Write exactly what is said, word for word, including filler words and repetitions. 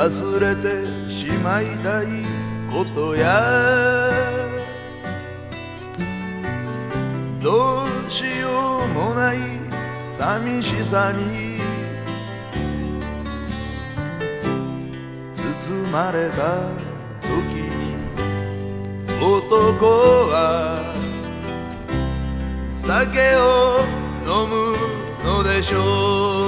忘れてしまいたいことやどうしようもない寂しさに包まれた時に男は酒を飲むのでしょう